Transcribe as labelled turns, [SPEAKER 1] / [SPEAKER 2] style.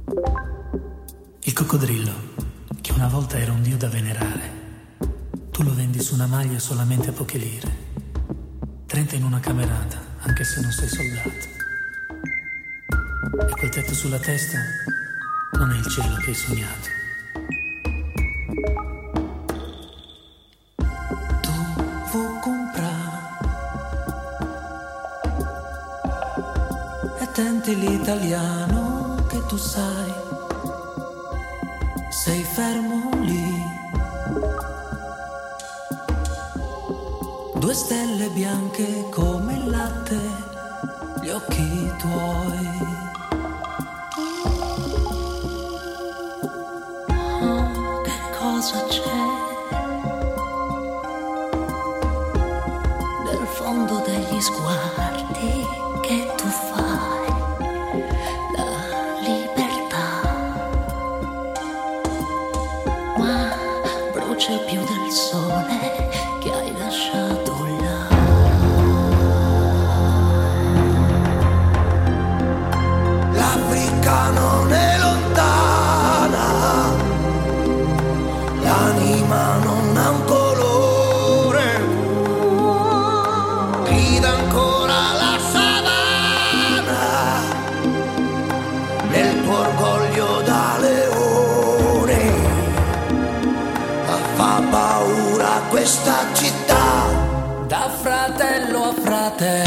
[SPEAKER 1] Il coccodrillo, che una volta era un dio da venerare, tu lo vendi su una maglia solamente a poche lire. 30 in una camerata, anche se non sei soldato. E quel tetto sulla testa non è il cielo che hai sognato. Tu vuoi comprare e tenti l'italiano che tu sai. Sei fermo lì, 2 stelle bianche come il latte, gli occhi tuoi. Oh, che cosa c'è nel fondo degli sguardi che tu fai? La libertà, ma brucia più del sole che hai lasciato là.
[SPEAKER 2] L'Africa non è lontana, l'anima non ha un colore, grida ancora la savana nel tuo orgoglio da leone. Fa paura questa città,
[SPEAKER 1] Da fratello a fratello